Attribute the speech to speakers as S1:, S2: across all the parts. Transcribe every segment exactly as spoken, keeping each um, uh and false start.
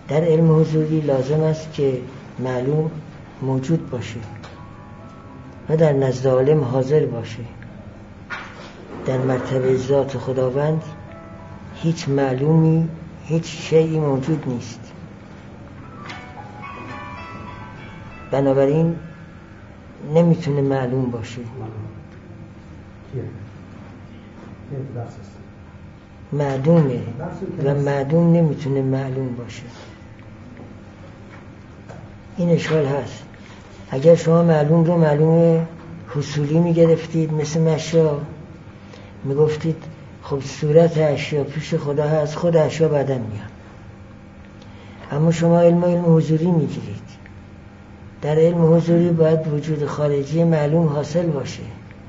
S1: در علم حضوری لازم است که معلوم موجود باشه و در نزد عالم حاضر باشه. در مرتبه ذات خداوند هیچ معلومی، هیچ شیئی موجود نیست. بنابراین نمیتونه معلوم باشه. معدومه و معدوم نمیتونه معلوم باشه. این اشکال هست. اگر شما معلوم رو معلوم حصولی میگرفتید مثل مشا، میگفتید خب صورت اشیا پیش خدا هست، خود اشیا بعداً میاد. اما شما علم علم حضوری میگیرید. در علم حضوری باید وجود خارجی معلوم حاصل باشه،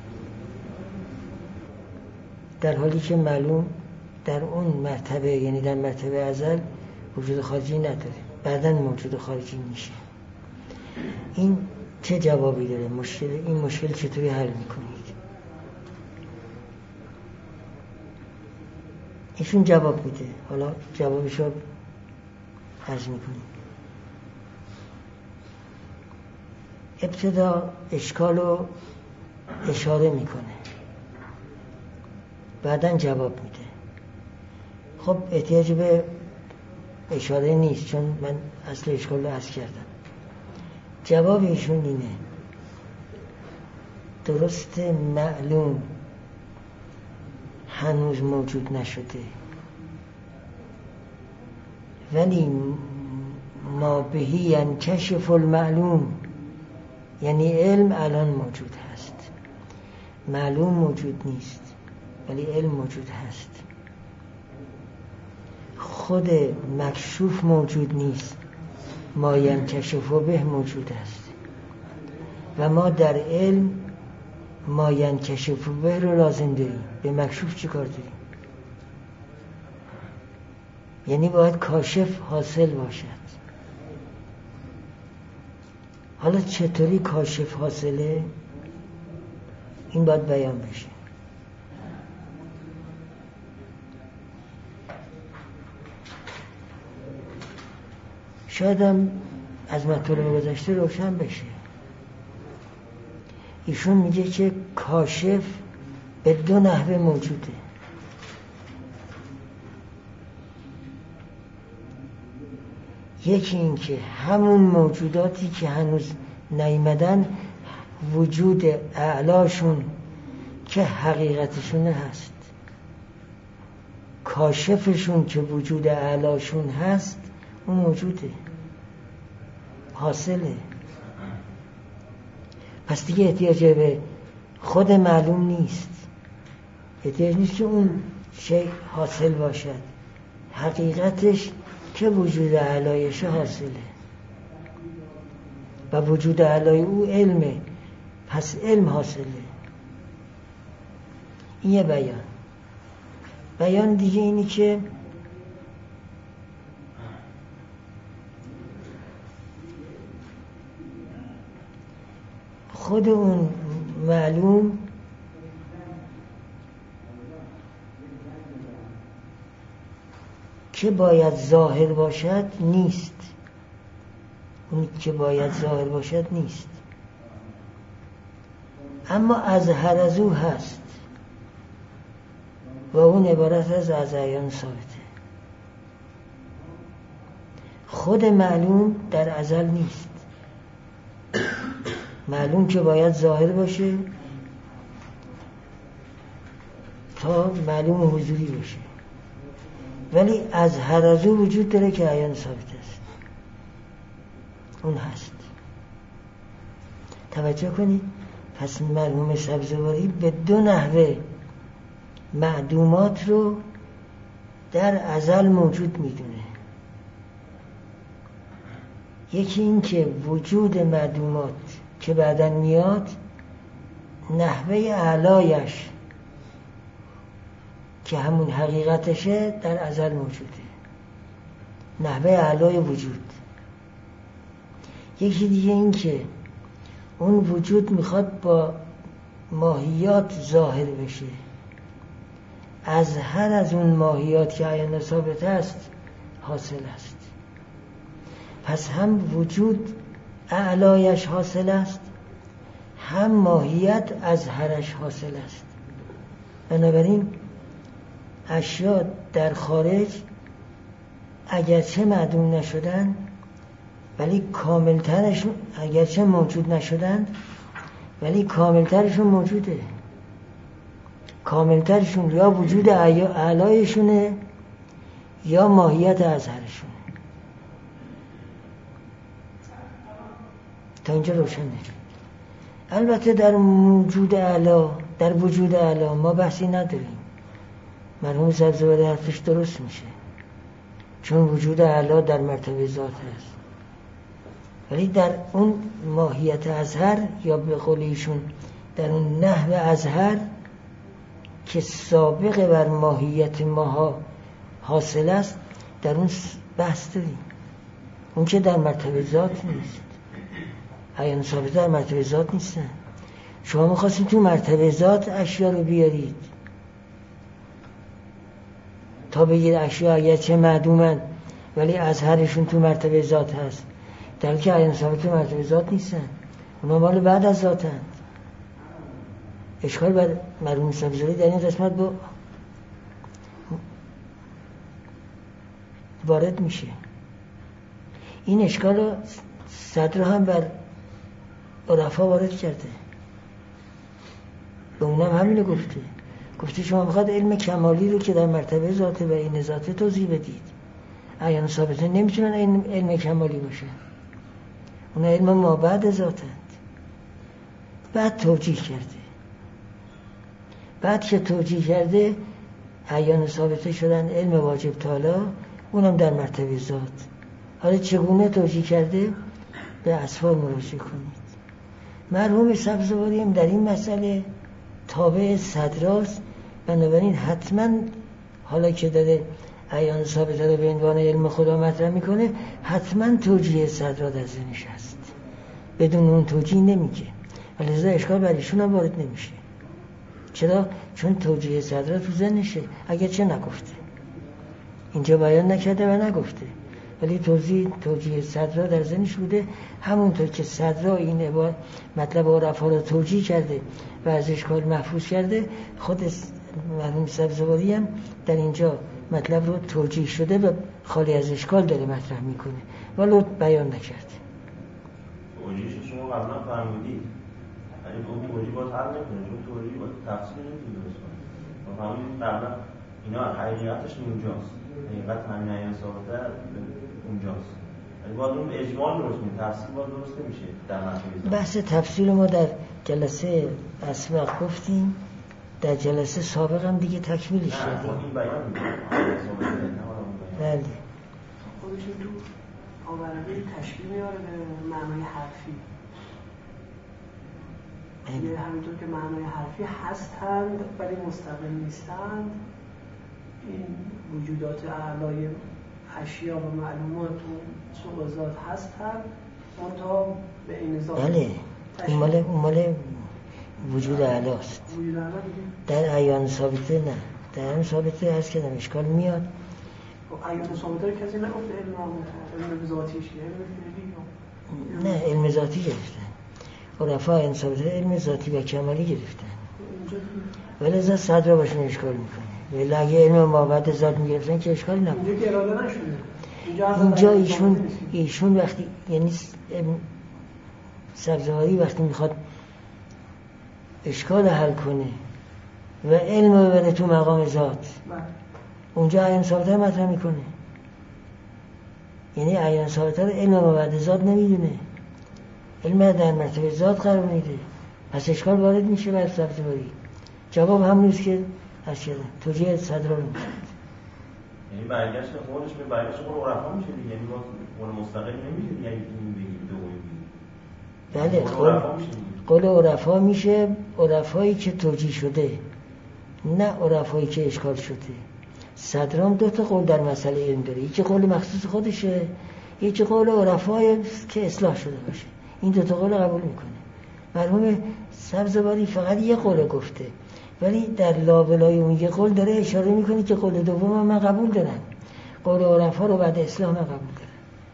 S1: در حالی که معلوم در اون مرتبه، یعنی در مرتبه ازل، وجود خارجی نداره، بعداً موجود خارجی میشه. این چه جوابی داره؟ مشکل این مشکل چطوری حل میکنید؟ ایشون جواب میده. حالا جوابشو عرض میکنیم. ابتدا اشکال رو اشاره میکنه، بعداً جواب میده. خب احتیاج به اشاره نیست، چون من اصل اشکال رو عرض کردم. جواب ایشون اینه: درست معلوم هنوز موجود نشده، ولی ما بهی ینکشف المعلوم، یعنی علم الان موجود هست. معلوم موجود نیست ولی علم موجود هست. خود مکشوف موجود نیست، ما ینکشف به موجود است. و ما در علم ما ینکشف به رو لازم داریم. به مکشوف چی کار داریم؟ یعنی باید کاشف حاصل باشد. حالا چطوری کاشف حاصله؟ این باید بیان بشه. شاید هم از مطالب گذشته روشن بشه. ایشون میگه که کاشف به دو نحوه موجوده. یکی این که همون موجوداتی که هنوز نیامدن وجود اعلاشون که حقیقتشون هست، کاشفشون که وجود اعلاشون هست، اون موجوده، حاصله. پس دیگه احتیاج به خود معلوم نیست. احتیاج نیست که اون شیء حاصل باشد، حقیقتش که وجود اعلایش حاصله و وجود اعلای او علمه. پس علم حاصله. این یه بیان. بیان دیگه اینی که خود اون معلوم که باید ظاهر باشد نیست. اون که باید ظاهر باشد نیست، اما از هر از او هست و اون عبارت از از عیان ثابته. خود معلوم در ازل نیست. معلوم که باید ظاهر باشه تا معلوم حضوری باشه، ولی از هر از او وجود داره که عیان ثابت است. اون هست. توجه کنید. پس مرحوم سبزواری به دو نحوه معدومات رو در ازل موجود میدونه. یکی این که وجود معدومات که بعداً میاد نحوه اعلایش که همون حقیقتشه در ازل موجوده، نحوه اعلای وجود. یکی دیگه این که اون وجود میخواد با ماهیات ظاهر بشه، از هر از اون ماهیات که عیان ثابت است حاصل است. پس هم وجود اعلایش حاصل است، هم ماهیت ازهرش حاصل است. بنابراین اشیا در خارج اگرچه معدوم نشدن ولی کاملترشون، اگرچه موجود نشدن ولی کاملترشون موجوده. کاملترشون یا وجود اعلایشونه یا ماهیت ازهرشونه. تا اینجا روشنه. البته در وجود اعلا، در وجود اعلا ما بحثی نداریم. مرحوم سبزواری حرفش درست میشه، چون وجود اعلا در مرتبه ذات هست. ولی در اون ماهیت ازهر یا به قول ایشون در اون نحو ازهر که سابق بر ماهیت ماها حاصل است، در اون بحث داریم. اون که در مرتبه ذات نیست. عیان ثابت در مرتبه ذات نیستن. شما می‌خواستید تو مرتبه ذات اشیا رو بیارید تا بگید اشیا اگرچه معدومن ولی ازهرشون تو مرتبه ذات هست، در حالی که عیان ثابت تو مرتبه ذات نیستن. اونا مال بعد از ذاتن. اشکال بر مرحوم سبزواری در این قسمت با وارد میشه. این اشکال رو صدر هم بر عرفا وارد کرده. به اونم همینو گفته. گفته شما بخواد علم کمالی رو که در مرتبه ذاته و این ذاته توضیح بدید. عیان ثابته نمیتونن علم, علم کمالی باشه. اونا علم ما بعد ذاتند. بعد توجیه کرده. بعد که توجیه کرده عیان ثابته شدن علم واجب تعالی، اونم در مرتبه ذات. حالا چگونه توجیه کرده؟ به اصفار مراجعه کنید. مرحوم سبزواری هم در این مسئله تابع صدراست. بنابراین حتما حالا که داره عیان ثابته رو به عنوان علم خدا مطرح میکنه، حتما توجیه صدرا در ذهنش هست. بدون اون توجیه نمیگه. ولی لذا اشکال بر ایشون هم وارد نمیشه. چرا؟ چون توجیه صدرا تو ذهنشه، اگر چه نگفته. اینجا بیان نکرده و نگفته، ولی توضیح توجیه صدرا در ذهنش بوده. همونطور که صدرا این عبارت مطلب عرفا رو توجیه کرده و از اشکال محفوظ کرده، خود مرحوم سبزواری هم در اینجا مطلب رو توجیه شده و خالی از اشکال داره مطرح میکنه، ولی بیان نکرده.
S2: توجیهش شما قبلا فرمودید، ولی اون توجیه باید حل نکنه، چون توجیه باید تفسیر نمیتونه درست کنه. ما فرمودید قبلا اینا حقیقتش اونجاست، حقیقت همین عیان ثابته اونجاست، ولی باید اون اجمال درست کنید، تفسیر باید درست نمیشه در مرتبه.
S1: بحث تفسیر ما در جلسه اسبق گفتیم، در جلسه سابق هم دیگه تکمیلش
S2: کردیم. نه این بیان میکنه
S1: بله.
S3: خودش تو آورده تشکیل میاره به معنای حرفی. یه همینطور که معنای حرفی هستند ولی مستقل نیستند، این وجودات اعلای اشیا و معلومات و سوازات هستند منتها به این ذات.
S1: بله اون مال اون مال وجود اعلاست.
S3: وجود اعلا
S1: در عیان ثابته نه، در عیان ثابته هست که اشکال میاد.
S3: عیان ثابته رو کسی نگفته علم علم ذاتیش که علم
S1: نه علم ذاتی گرفتن. عرفا عیان ثابته علم ذاتی و کمالی گرفتن. ولی از صدر باشون اشکال میکنه. ولی اگه علم مابعد ذات میگرفتن که اشکال نبود.
S3: اینجا که اراده نشده.
S1: اینجا ایشون ایشون وقتی یعنی سبزواری وقتی میخواد اشکال حل کنه و علم رو ببره تو مقام ذات، اونجا عیان ثابته مطرح میکنه. یعنی عیان ثابته رو علم مابعد ذات نمیدونه، علم در مرتبه ذات قرار میده. پس اشکال وارد میشه بر سبزواری. جواب هم نیست که از شده توجیه صدر رو میشه.
S2: یعنی برگشت خودش به برگشت خود عرفا میشه دیگه، یعنی باز مستقل نمیشه دیگه، یعنی این بگیم دو بگیم.
S1: بله قول عرفا میشه، عرفایی که توجیه شده، نه عرفایی که اشکال شده. صدرام دو تا قول در مسئله علم داره، یکی قول مخصوص خودشه، یکی قول عرفایی که اصلاح شده باشه. این دو تا قول قبول میکنه. مرحوم سبزواری فقط یه قول گفته، ولی در لابلای اون یه قول داره اشاره میکنه که قول دوم من قبول دارم، قول عرفا رو بعد اصلاح من قبول دارم.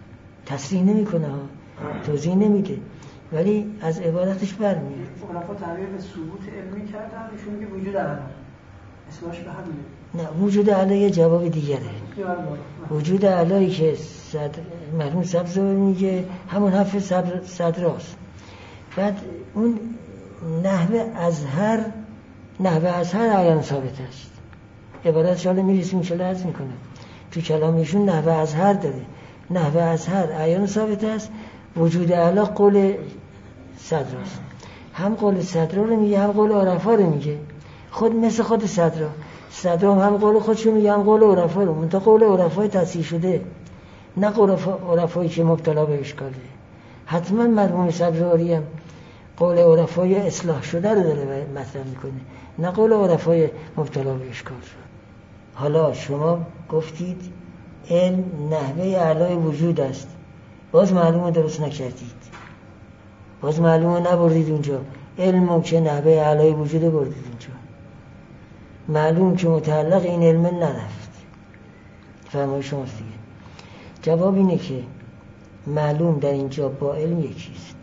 S1: تصریح نمیکنه ها، توضیح نمیده، ولی از عبارتش برمیاد.
S3: عرفا تعبیر به ثبوت علمی کردن، ایشون میگه وجود اعلی. اصلاحش به همینه.
S1: نه، وجود اعلی یه جواب دیگره. وجود اعلی که صدر مرحوم سبزواری میگه همون حرف صدر صدراست. بعد اون نحوه ازهر نحوه ازهر عیان ثابت است. عبارتش حالا میرسیم چه لحظ میکنه تو کلامیشون نحوه ازهر داره. نحوه ازهر عیان ثابت است. وجود اعلی قول صدراست. هم قول صدرا رو میگه هم قول عرفا رو میگه. خود مثل خود صدرا صدرا هم قول خودشو میگه هم قول عرفا رو. منتها قول عرفای تصحیح شده، نه قول عرفایی که مبتلا به اشکاله. حتما مرحوم سبزواری هم قول عرفای اصلاح شده رو داره مطرح میکنه، نه قول عرفای مبتلا به اشکال شد. حالا شما گفتید علم نحوه اعلای وجود است، باز معلومه درست نکردید، باز معلومه نبردید اونجا. علم که نحوه اعلای وجود بردید اونجا، معلوم که متعلق این علم نرفت. فهمای شماست دیگه. جواب اینه که معلوم در اینجا با علم یکیست.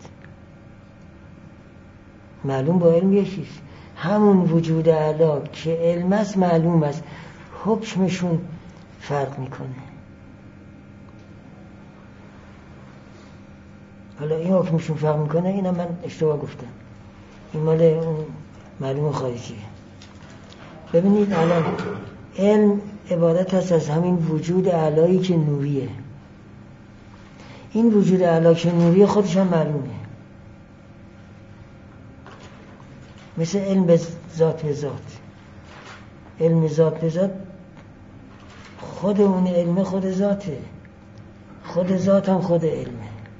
S1: معلوم با علم یکیست. همون وجود اعلی که علم است معلوم است، حکمشون فرق میکنه. حالا این حکمشون فرق میکنه، اینا من اشتباه گفتم، این مال اون معلوم خارجیه. ببینید الان علم عبارت هست از همین وجود اعلایی که نوریه. این وجود اعلی که نوریه خودش هم معلومه، مثل علم به ذات به ذات. علم ذات به ذات خود اون علم خود ذاته، خود ذات هم خود علمه.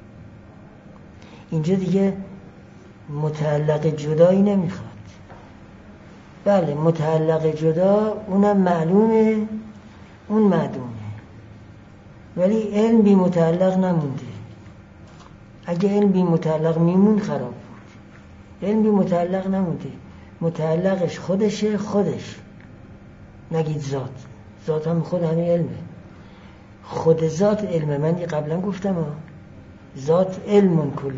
S1: اینجا دیگه متعلق جدایی نمیخواد. بله متعلق جدا اونم معلومه، اون معدومه، ولی علم بی متعلق نمونده. اگه علم بی متعلق میمون خراب بود. علم بی متعلق نمونده، متعلقش خودشه، خودش نگید ذات. ذات هم خود همین علمه. خود ذات علمه. من یه قبلا گفتم ها، ذات علم کله.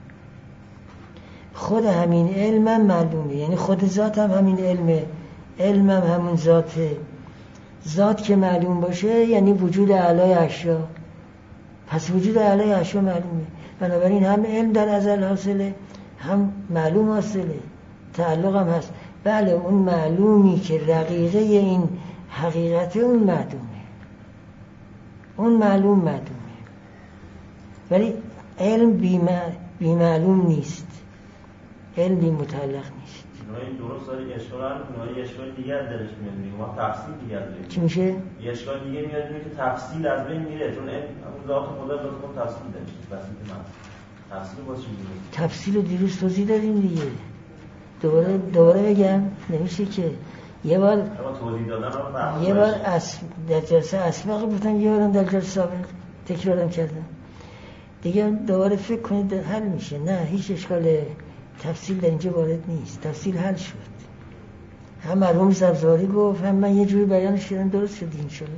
S1: خود همین علم هم معلومه، یعنی خود ذات هم همین علمه، علم هم همون ذاته. ذات که معلوم باشه یعنی وجود اعلای اشیا، پس وجود اعلای اشیا معلومه. بنابراین هم علم در ازل حاصله، هم معلوم حاصله، تعلق هم هست. بله اون معلومی که رقیقه این حقیقته اون معدومه، اون معلوم معدومه، ولی علم بی معلوم نیست، علم بی متعلق نیست.
S2: این درست داره اشکال هم کنه، یه اشکال دیگر درش میاد میگه ما تفصیل دیگر داریم.
S1: چی میشه؟
S2: یه اشکال دیگه میاد میگه که تفصیل از بین میره، چون این ذات خدا ذات خود تفصیل داره. بسیط من تفصیل واسه میگه.
S1: تفصیل رو دیروز توضیح دادیم دیگه. دوباره دوباره بگم نمیشه که یه بار
S2: توضیح دادن رو
S1: یه بار اس در جلسه اسبق گفتم، یه بارم در جلسه سابق تکرارم کردم. دیگه دوباره فکر کنید حل میشه. نه هیچ اشکال تفصیل در اینجا وارد نیست، تفصیل حل شد. هم مرحوم سبزواری گفت، هم من یه جوری بیانش کردم، درست شد انشالله.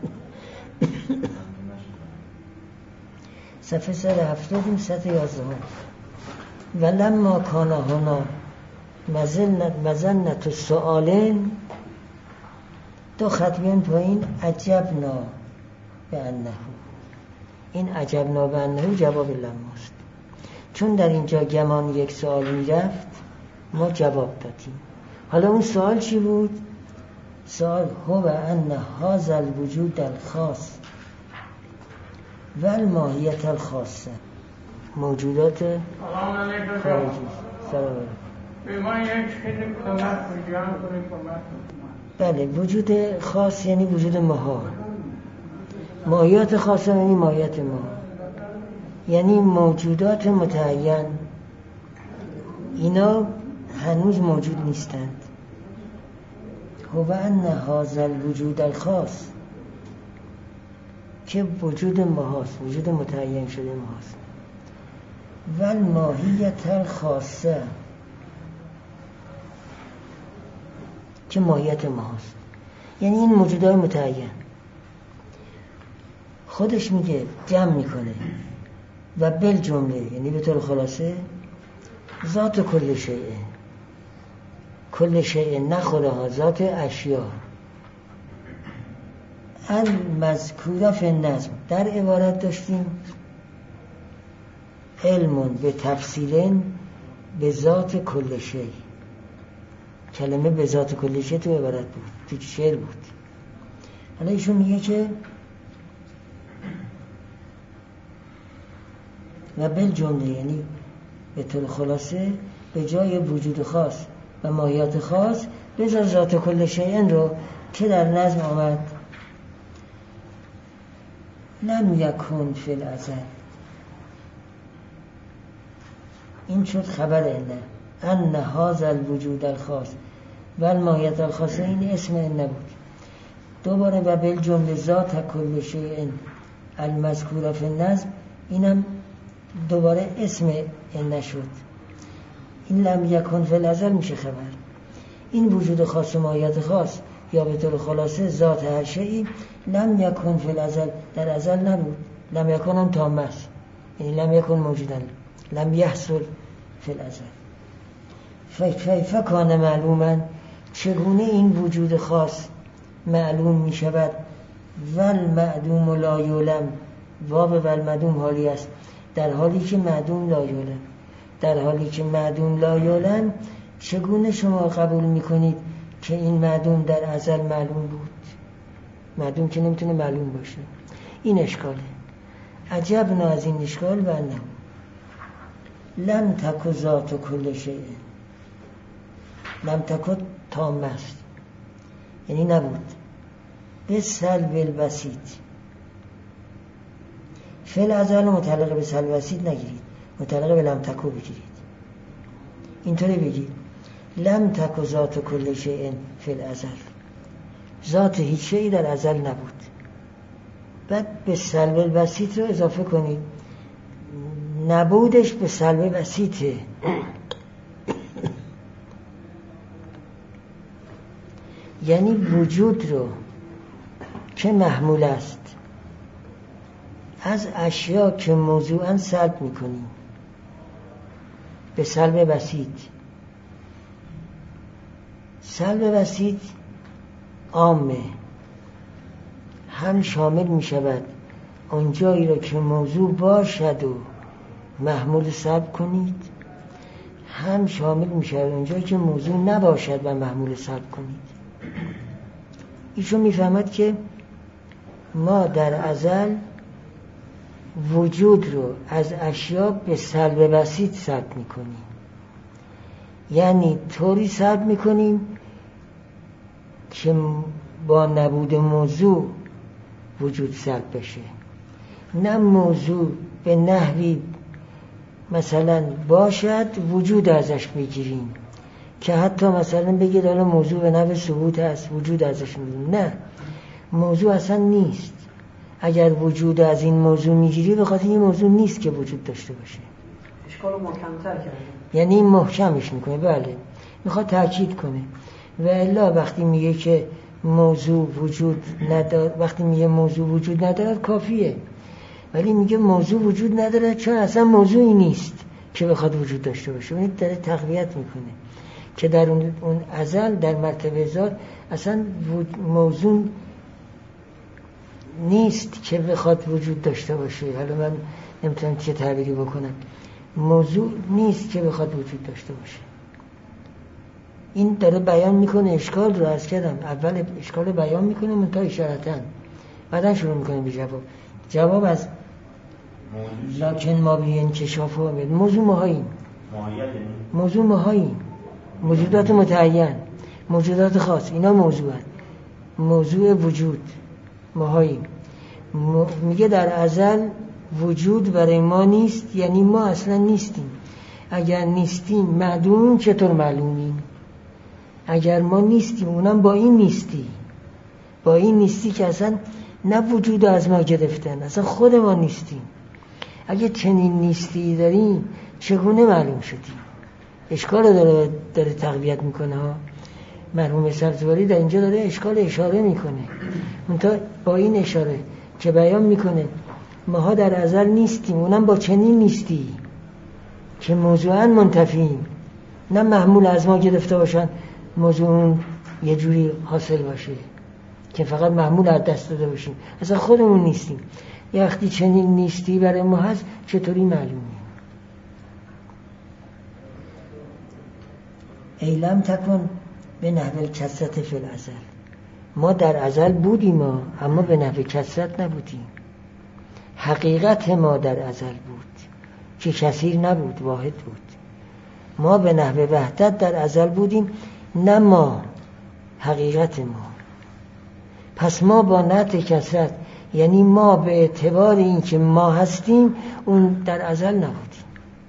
S1: صفحه صد هفتاد این صد یازده ولما کان هنا مزنت و سؤالین، دو خطمیان پایین عجبنا به انه، این عجبنا به انه جواب لماست، چون در اینجا گمان یک سوال میرفت ما جواب دادیم. حالا اون سوال چی بود؟ سوال هو ان هذا الوجود الخاص و الماهیت الخاصه، موجودات خارجی. سلام
S4: به ما یک خیلی کمک میگم کنی کمک.
S1: بله وجود خاص یعنی وجود ماها، ماهیت خاصه یعنی ماهیت ما، یعنی موجودات متعین. اینا هنوز موجود نیستند. هو ان هذا الوجود الخاص که وجود ماهاست، وجود متعین شده ماهاست. و الماهیت الخاصه که ماهیت ماهاست، یعنی این موجودات متعین. خودش میگه جمع میکنه و بالجمله یعنی به طور خلاصه ذات کل شیء، کل شیء نه خودها، ذات اشیا المذکوره فی النظم. در عبارت داشتیم علم به تفسیر به ذات کل شیء، کلمه به ذات کل شیء تو عبارت بود، تو شعر بود. حالا ایشون میگه که و بالجمله یعنی به طور خلاصه به جای وجود خاص و ماهیت خاص بذار ذات کل شیء رو که در نظم آمد. لم یکن فی الازل، این شد خبر انه ان هذا الوجود الخاص و الماهیت الخاصه، این اسم انه بود. دوباره و بالجمله ذات کل شیء المذکور فی النظم، اینم دوباره اسم انه شد. این لم یکن فی الازل میشه خبر. این وجود خاص و ماهیت خاص یا به طور خلاصه ذات هر شیئی لم یکن فی الازل، در ازل نبود. لم یکن هم تام است، یعنی لم یکن موجودن، لم یحصل فی الازل. کیف کان معلوما، چگونه این وجود خاص معلوم می شود؟ والمعدوم لا یعلم، واو والمعدوم حالی است، در حالی که معدوم لا یعلم. در حالی که معدوم لا یعلم، چگونه شما قبول می کنید که این معدوم در ازل معلوم بود؟ معدوم که نمیتونه معلوم باشه. این اشکاله. عجب نه از این اشکال و نه لم تک ذات کل شیء، لم تک تام است یعنی نبود. به سلب البسیط، فعل ازل متعلق به سلب البسیط نگیرید، متعلق به لم تکو بگیرید. اینطوری بگید لم تک ذات کل شیء فی الازل، ذات هیچ شیئی در ازل نبود. بعد به سلب البسیط رو اضافه کنید، نبودش به سلب بسیطه. یعنی وجود رو که محمول است از اشیا که موضوعاً سلب میکنیم به سلب بسیط. سلب بسیط عامه، هم شامل می شود اون جایی را که موضوع باشد و محمول سلب کنید، هم شامل می شود اون جایی که موضوع نباشد و محمول سلب کنید. ایشون می فهمد که ما در ازل وجود رو از اشیا به سلب بسیط سلب می کنیم، یعنی طوری سلب می کنیم که با نبود موضوع وجود سلب بشه، نه موضوع به نحوی مثلا باشد وجود ازش بگیریم که حتی مثلا بگید حالا موضوع به نحو ثبوت هست وجود ازش میگیریم. نه، موضوع اصلا نیست. اگر وجود از این موضوع میگیری به خاطر این موضوع نیست که وجود داشته باشه.
S3: اشکال رو محکم‌تر کرده،
S1: یعنی این محکمش میکنه. بله، میخواد تاکید کنه. و الا وقتی میگه که موضوع وجود ندارد، وقتی میگه موضوع وجود ندارد کافیه، ولی میگه موضوع وجود ندارد چون اصلا موضوعی نیست که بخواد وجود داشته باشه. اون داره تقویت میکنه که در اون ازل در مرتبه ذات اصلا موضوع نیست که بخواد وجود داشته باشه. حالا من نمیتونم چه تعبیری بکنم، موضوع نیست که بخواد وجود داشته باشه. این داره بیان میکنه اشکال رو. عرض کردم اول اشکال رو بیان میکنه منتها اشارتاً، بعدا شروع میکنه به جواب. جواب از لکن ما بی انکشاف و امید. موضوع ماهاییم، موضوع ماهاییم، موجودات متعین، موجودات خاص، اینا موضوعن. موضوع وجود ماهاییم. میگه در ازل وجود برای ما نیست، یعنی ما اصلا نیستیم. اگر نیستیم معدوم چطور معلومیم؟ اگر ما نیستیم، اونم با این نیستی، با این نیستی که اصلا نه وجود از ما گرفتن، اصلا خود ما نیستیم. اگه چنین نیستی داریم چگونه معلوم شدیم؟ اشکال داره داره تقویت میکنه ها. مرحوم سبزواری در اینجا داره اشکال اشاره میکنه، منتها با این اشاره که بیان میکنه ماها در ازل نیستیم، اونم با چنین نیستی که موضوعاً منتفیم، نه محمول از ما گرفته باشن موضوع اون یه جوری حاصل باشه که فقط محمول از دست داده باشیم، اصلا خودمون نیستیم. یه وقتی چنین نیستی برای ما هست، چطوری معلومه؟ ایلم تکن به نحو کثرت فی الازل، ما در ازل بودیم ما، اما به نحو کثرت نبودیم. حقیقت ما در ازل بود که کثیر نبود، واحد بود. ما به نحو وحدت در ازل بودیم، نه ما، حقیقت ما. پس ما با نحو کثرت، یعنی ما به اعتبار این که ما هستیم، اون در ازل نبودیم.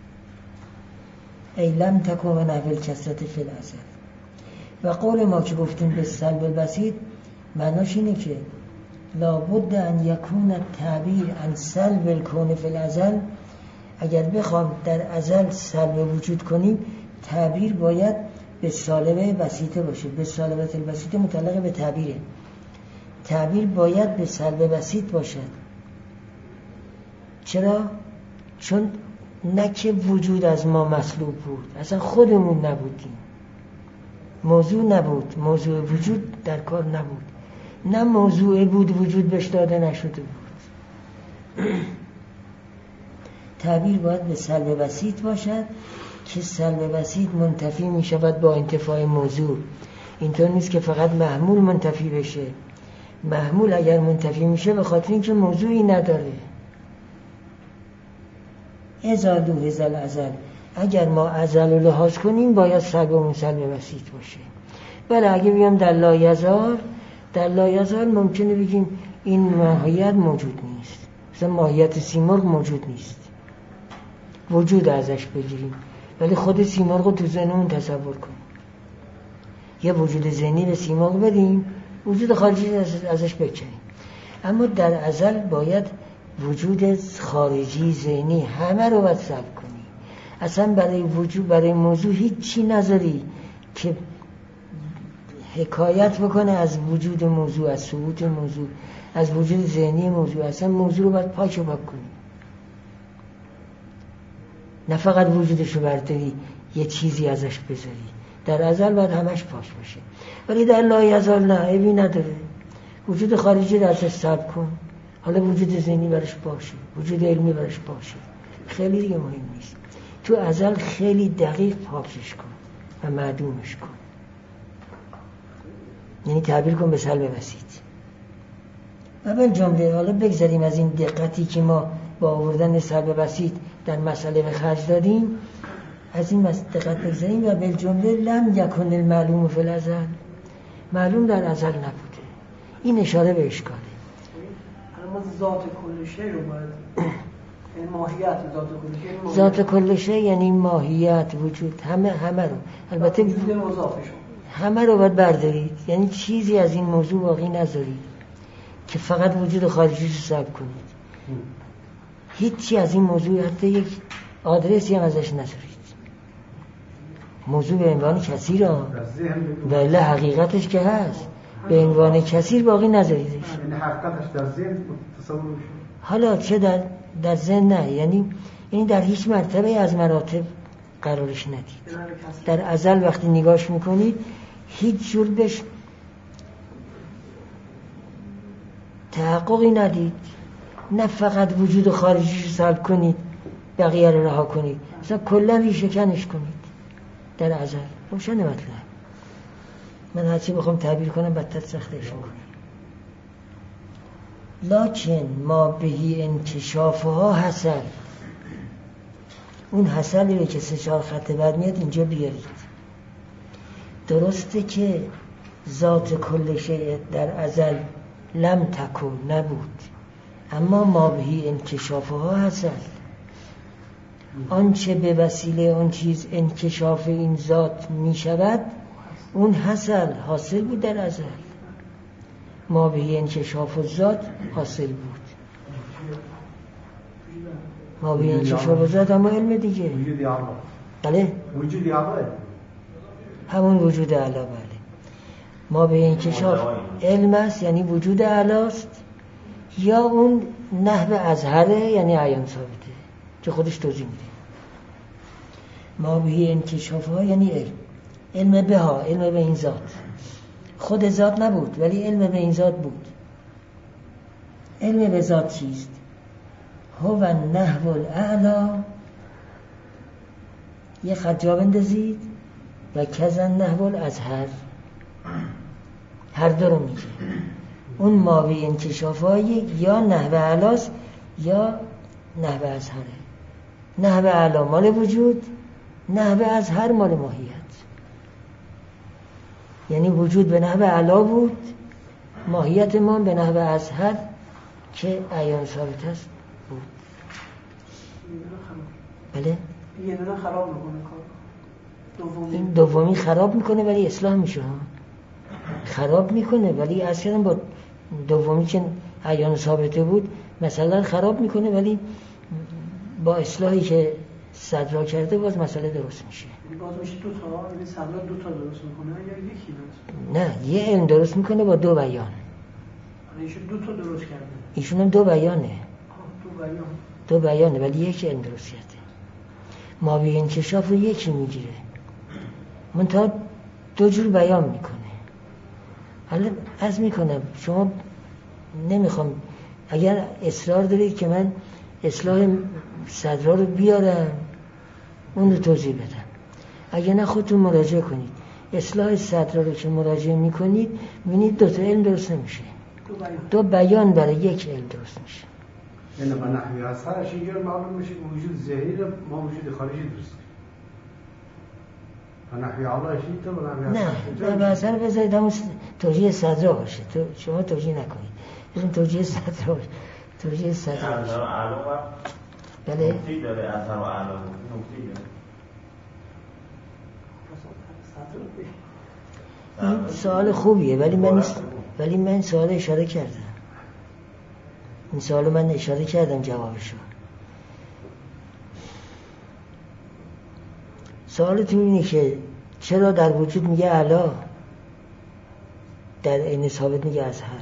S1: ای لم تکن به نحو کثرت فی الازل. و قول ما که گفتیم به سلب البسیط، معناش اینه که لابد ان یکون التعبیر عن سلب الکون فی الازل. اگر بخوام در ازل سلب وجود کنیم، تعبیر باید به سالبه بسیطه باشه. به سالبه البسیطه متعلق به تعبیره. تعبیر باید به سلب بسیط باشد. چرا؟ چون نه که وجود از ما مسلوب بود، اصلا خودمون نبودیم، موضوع نبود، موضوع وجود در کار نبود، نه موضوع بود وجود بهش داده نشده بود. تعبیر باید به سلب بسیط باشد که سلب بسیط منتفی می شود با انتفاع موضوع. اینطور نیست که فقط محمول منتفی بشه. محمول اگر منتفی میشه به خاطر اینکه موضوعی نداره. اذا لوحظ الازل، اگر ما ازل رو لحاظ کنیم باید سلبمون سلب بسیط باشه. بله اگه بگم در لایزال، در لایزال ممکنه بگیم این ماهیت موجود نیست، مثلا ماهیت سیمرغ موجود نیست، وجود ازش بگیریم، ولی خود سیمرغ رو تو ذهنمون تصور کنیم، یه وجود ذهنی به سیمرغ بدیم، وجود خارجی ازش بکنیم. اما در ازل باید وجود خارجی ذهنی همه رو باید سلب کنی. اصلا برای وجود، برای موضوع هیچی نذاری که حکایت بکنه از وجود موضوع، از ثبوت موضوع، از وجود ذهنی موضوع. اصلا موضوع رو باید پاک و پاک کنی، نه فقط وجودش رو برداری یه چیزی ازش بذاری. در ازل باید همش پاک باشه. ولی در لایزال نه، عیبی نداره، وجود خارجی رو ازش سلب کن، حالا وجود ذهنی برش باشه، وجود علمی برش باشه، خیلی دیگه مهم نیست. تو ازل خیلی دقیق پاکش کن و معدومش کن، یعنی تعبیر کن به سلب بسیط. و بل جمله، حالا بگذاریم از این دقتی که ما با آوردن سلب بسیط در مسئله به خرج دادیم، از این دقت بگذاریم. و بل جمله لم یکن المعلوم فی الازل، معلوم در ازل نبوده. این اشاره به اشکاله.
S3: اما ذات کل شی رو باید، این ماهیت ذات کل شی،
S1: ذات کل شی یعنی ماهیت، وجود، همه همه رو، البته
S3: وجود مضافش
S1: همه رو باید بردارید، یعنی چیزی از این موضوع باقی نذارید که فقط وجود خارجی رو سلب کنید. هیچی از این موضوع، حتی یک آدرسی هم ازش نذارید. موضوع به عنوان کثیر ها، ولی حقیقتش که هست، به عنوان کثیر باقی نذاریدش.
S5: یعنی حقیقتش در ذهن تصور میشه.
S1: حالا چه در در ذهن نه، یعنی این در هیچ مرتبه از مراتب قرارش ندید. در ازل وقتی نگاش میکنید هیچ جور بهش تحققی ندید، نه فقط وجود خارجیش رو سلب کنید بقیه رو رها کنید، مثلا کلا ریشه کنش کنید در ازل. روشن مطلب. من هرچی بخوام تعبیر کنم بدتر سختش کنم. لکن ما بهی انکشافها حسن، اون حسنی رو که سه چهار خط بعد میاد اینجا بیارید. درسته که ذات کل شیء در ازل لم تکن نبود، اما ما بهی انکشافها حسن، آنچه به وسیله اون چیز انکشاف این ذات می شود اون حاصل حاصل بود در ازل. ما به انکشاف ذات حاصل بود، ما به انکشاف ذات اما علم دیگه.
S5: وجود اعلی.
S1: بله
S5: وجود اعلی،
S1: همون وجود اعلی. بله ما به انکشاف علم است، یعنی وجود اعلی است یا اون نحو اظهره یعنی عیان ثابته که خودش توضیح میده. ما به انکشاف ها یعنی علم، علم به ها، علم به این ذات، خود ذات نبود ولی علم به این ذات بود. علم به ذات چیست؟ هو النحو الاعلی، یه خط جا بندازید، و کزن نحو الازهر، هر دو رو میگه. اون ماوی انکشافای یا نحو اعلاست یا نحو ازهره. نحو اعلا مال وجود، نحو ازهر مال ماهیت. یعنی وجود به نحو اعلا بود، ماهیت ما به نحو ازهر که عیان ثابت است بود. بله؟
S3: یه دونه خراب میکنه کار. دومی
S1: این دومی خراب میکنه ولی اصلاح میشه. خراب میکنه ولی اصلا با دومی که عیان ثابته بود مثلا خراب میکنه، ولی با اصلاحی که صدرا کرده باز مسئله درست میشه.
S3: باز میشه دو تا، یعنی صدرا دو تا درست میکنه یا یکی درست؟
S1: نه، یه علم درست میکنه با دو بیان.
S3: ایشون دو تا درست کرده.
S1: ایشون هم دو بیانه.
S3: دو بیان.
S1: دو بیانه ولی یک علم درست کرده. ما به انکشاف رو یکی میگیره. منتها دو جور بیان میکنه. حالا عرض میکنم شما نمیخوام، اگر اصرار دارید که من اصلاح صدرا رو بیارم اون رو توضیح بدم، اگر نه خودتون مراجعه کنید. اصلاح صدرا رو که مراجعه میکنید میبینید دو تا علم درست نمیشه،
S3: دو بیان,
S1: دو بیان برای یک علم درست میشه.
S5: یعنی با نحوی اثرش اینجور معلوم میشه که وجود ظاهری رو ما وجود خارجی درست کنیم. نحوی علایش این تو با نحوی
S1: نه، به اثر بذارید همون توجیه صدرا باشه. تو شما توجیه نکنید، بزن توجیه صدرا باشه. توجیه صدرا باشه.
S2: اثر و علا
S1: بله؟
S2: نکته‌ای داره اثر و علا نکته‌ای داره.
S1: این سوال خوبیه ولی من ولی من سوال اشاره کردم. این سوال من اشاره کردم جوابشو. سوالتون اینه که چرا در وجود میگه علا، در عین ثابت میگه ازهر؟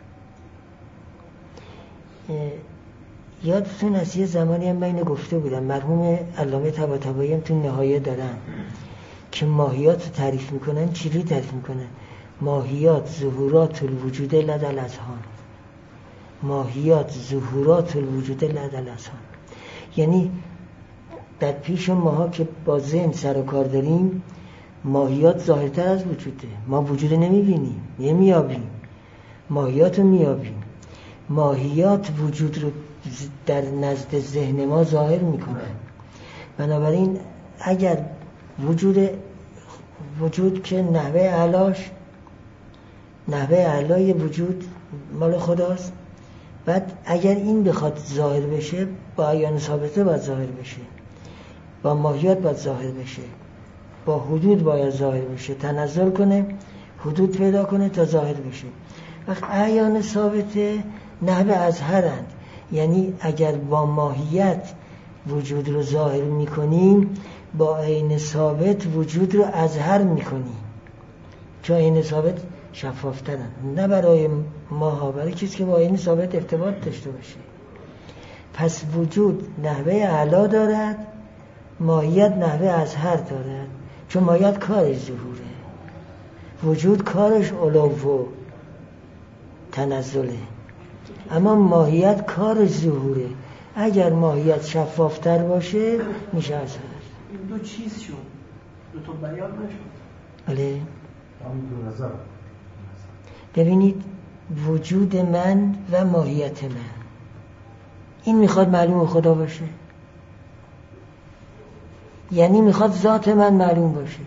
S1: یادتون از یه زمانی هم من اینو گفته بودم، مرحوم علامه طباطبایی هم تو نهایه دارن که ماهیات رو تعریف میکنن. چجوری تعریف میکنن؟ ماهیات ظهورات الوجود لدى الاذهان. ماهیات ظهورات الوجود لدى الاذهان یعنی در پیش ماها که با ذهن سر و کار داریم ماهیات ظاهرتر از وجوده. ما وجود نمیبینیم، نمیابیم، ماهیات رو میابیم. ماهیات وجود رو در نزد ذهن ما ظاهر میکنه. بنابراین اگر وجود وجود که نحوه علاش نحوه علای وجود مال خداست، بعد اگر این بخواد ظاهر بشه با عیان ثابته باید ظاهر بشه، با ماهیات باید ظاهر بشه، با حدود باید ظاهر بشه، تنزل کنه، حدود پیدا کنه تا ظاهر بشه. وقت عیان ثابته نحوه ازهرند، یعنی اگر با ماهیت وجود رو ظاهر میکنیم با عین ثابت وجود رو ازهر میکنیم، چون عین ثابت شفافترن، نه برای ماها، برای کسی که با عین ثابت ارتباط داشته باشه. پس وجود نحوه اعلا دارد، ماهیت نحوه ازهر دارد، چون ماهیت کارش ظهوره، وجود کارش علو و تنزله، اما ماهیت کارش ظهوره. اگر ماهیت شفافتر باشه میشه ازهر.
S3: این دو چیز شد، دو تا بیان نشد.
S1: بله.
S5: دو نظر.
S1: ببینید وجود من و ماهیت من، این میخواد معلوم خدا باشه، یعنی میخواد ذات من معلوم باشه.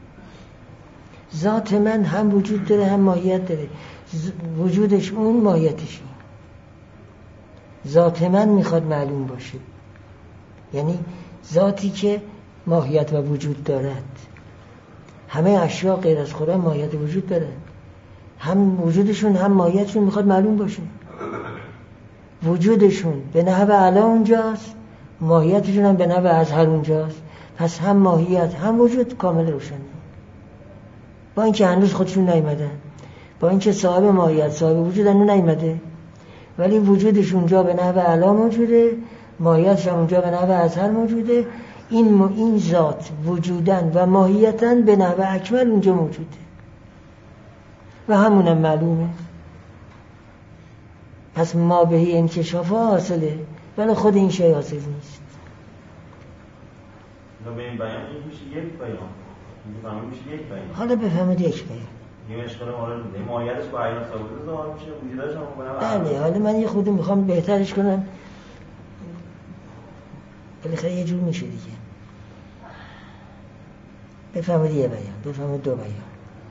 S1: ذات من هم وجود داره هم ماهیت داره، وجودش اون، ماهیتش این. ذات من میخواد معلوم باشه، یعنی ذاتی که ماهیت و وجود دارد. همه اشیاء غیر از خدا ماهیت و وجود دارد، هم وجودشون هم ماهیتشون میخواد معلوم باشه. وجودشون به نحو اعلا اونجاست، ماهیتشون هم به نحو ازهر اونجاست. پس هم ماهیت هم وجود کامل روشنه، با اینکه هنوز خودشون نیامدن، با اینکه صاحب ماهیت صاحب وجود هنوز نیامده، ولی وجودش اونجا به نحو اعلا موجوده، ماهیتش اونجا به نحو اظهر موجوده. این این ذات وجودن و ماهیتن به نحو اکمل اونجا موجوده و همونم معلومه. پس ما بهی انکشاف ها حاصله ولی خود این شی حاصل نیست.
S2: به این بیان این میشه یک بیان، این میشه یک بیان.
S1: حالا بفهمید یک بیان.
S2: یه اشکال مورد ماهیتش با عین ثابت ظاهر میشه، وجودش هم کنه.
S1: بله، حالا من یه خودی میخوام بهترش کنم. بالاخره یه جور میشه دیگه. بفهمید یه بیان، بفهمید دو بیان.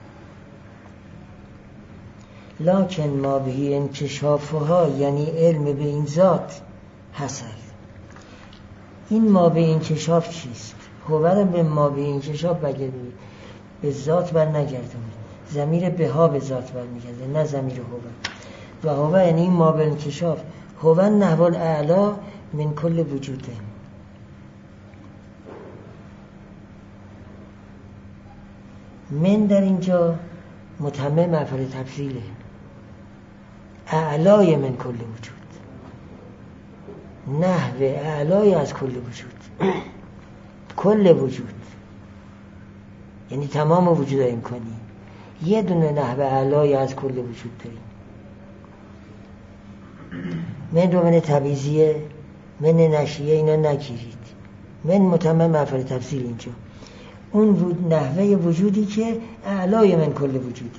S1: لکن ما بهی انکشافها یعنی علم به این ذات حصل. این ما به انکشاف چیست؟ هو به ما به انکشاف بگردید، به ذات بر نگردونید. ضمیر به ها به ذات بر میگرده، نه ضمیر هو. و هو یعنی این ما به انکشاف، هو نحو الاعلا من کل وجوده. من در اینجا متمم افعال تفضیله، اعلای من کل وجود، نحو اعلای از کل وجود. کل وجود یعنی تمام وجود امکانی، یه دونه نحو اعلای از کل وجود داریم. من رو من تبعیضیه، من نشیه اینا نگیرید. من متمم افعال تفضیل اینجا اون نحوه وجودی که اعلای من کل وجوده.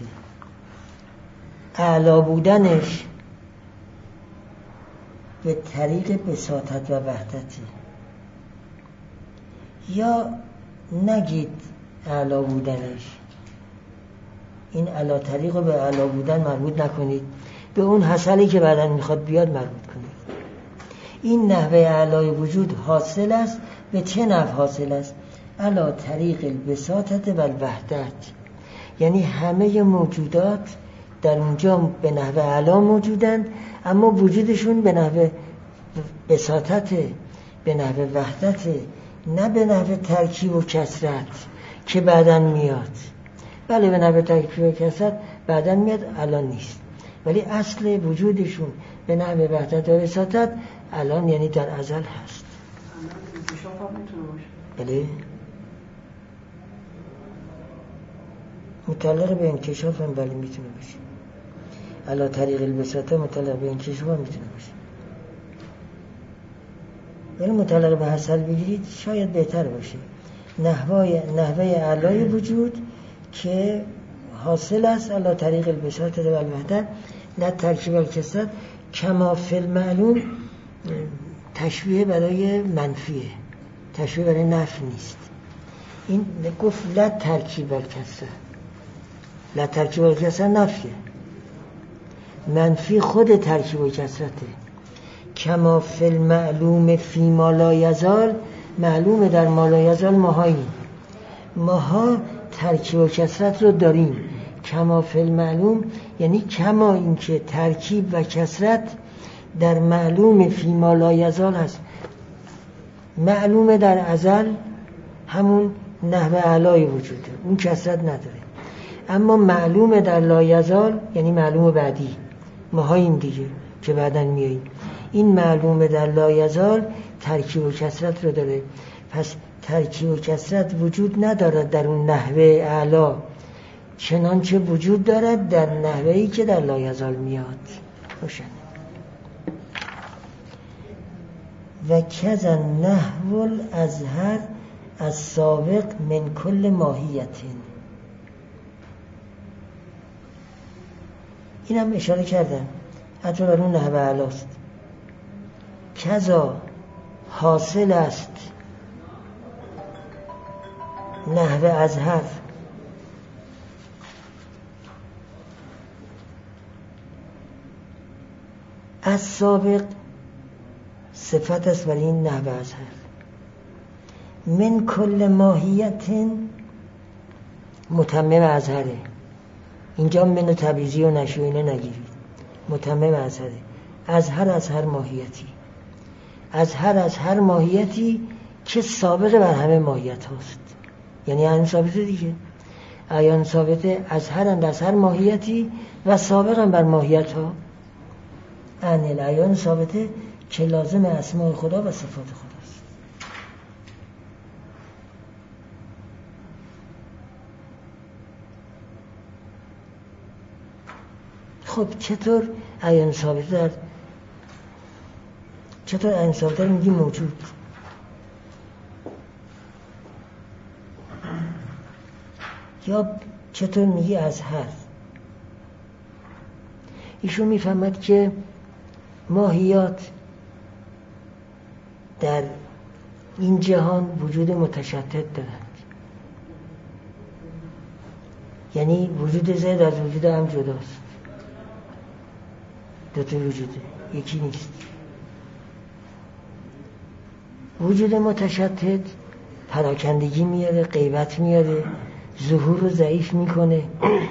S1: اعلا بودنش به طریق بساطت و وحدته. یا نگید اعلا بودنش، این اعلا طریق به اعلا بودن مربوط نکنید، به اون حاصلی که بعداً میخواد بیاد مربوط کنید. این نحوه اعلای وجود حاصل است. به چه نحو حاصل است؟ علا طریق البساطت و الوحدت، یعنی همه موجودات در اونجا به نحو اعلا موجودند، اما وجودشون به نحو بساطت، به نحو وحدت، نه به نحو ترکیب و کثرت که بعداً میاد. بله به نحو ترکیب و کثرت بعداً میاد، الان نیست. ولی اصل وجودشون به نحو وحدت و بساطت الان یعنی در ازل هست.
S3: انکشاف هم میتونه باشه.
S1: بله، متعلق به انکشاف هم بله میتونه باشه. علا طریق البساطه متعلق به انکشاف هم میتونه باشه. ولی متعلق به حاصل بگیرید شاید بهتر باشه. نحوه نحوه اعلای وجود که حاصل است علا طریق البساطه و الوحدت، نه ترکیب الکثرت. کما فی المعلوم تشبیه برای منفیه، تشبیه برای نفی نیست. این گفت لا ترکیب الکثرت، لا ترکیب الکثرت نفیه، منفی خود ترکیب و کثرته. کما فی المعلوم فی ما لا یزال، معلوم در ما لا یزال ماهاییم، ماها ترکیب و کثرت رو داریم. کما فی المعلوم یعنی کما اینکه ترکیب و کثرت در معلوم فی ما لا یزال هست. معلوم در ازل همون نحو اعلای وجوده، اون کثرت نداره. اما معلوم در لا یزال یعنی معلوم بعدی، ماهاییم دیگه که بعداً میاییم. این معلوم در لا یزال ترکیب و کثرت رو داره. پس ترکیب و کثرت وجود ندارد در اون نحوه اعلا، چنانچه وجود دارد در نحوهی که در لا یزال میاد. روشن. و کذا نحو الازهر از سابق من کل ماهیتین. اینم اشاره کردم حتی بر اون نحوه اعلاست. کذا حاصل است نحوه ازهر از سابق صفت است برای این نحوه ازهر. من کل ماهیت متمم ازهره. اینجا من تبعیضی و نشو اینه نگیرید، متمم ازهره. ازهر از هر ماهیتی، ازهر از هر ماهیتی که سابق بر همه ماهیت هاست. یعنی هم ثابته دیگه، ایان ثابته ازهرند از هر ماهیتی و سابقا بر ماهیت ها. عن العیان ثابته که لازم اسماء خدا و صفات خداست. خب چطور عیان ثابته در چطور عیان ثابته میگی موجود؟ یا چطور میگی ازهر؟ ایشون میفهمد که ماهیات در این جهان وجود متشتت دارند، یعنی وجود زید از وجود هم جداست، دو تا وجوده، یکی نیست. وجود متشتت پراکندگی میاره، غیبت میاره، ظهور رو ضعیف میکنه.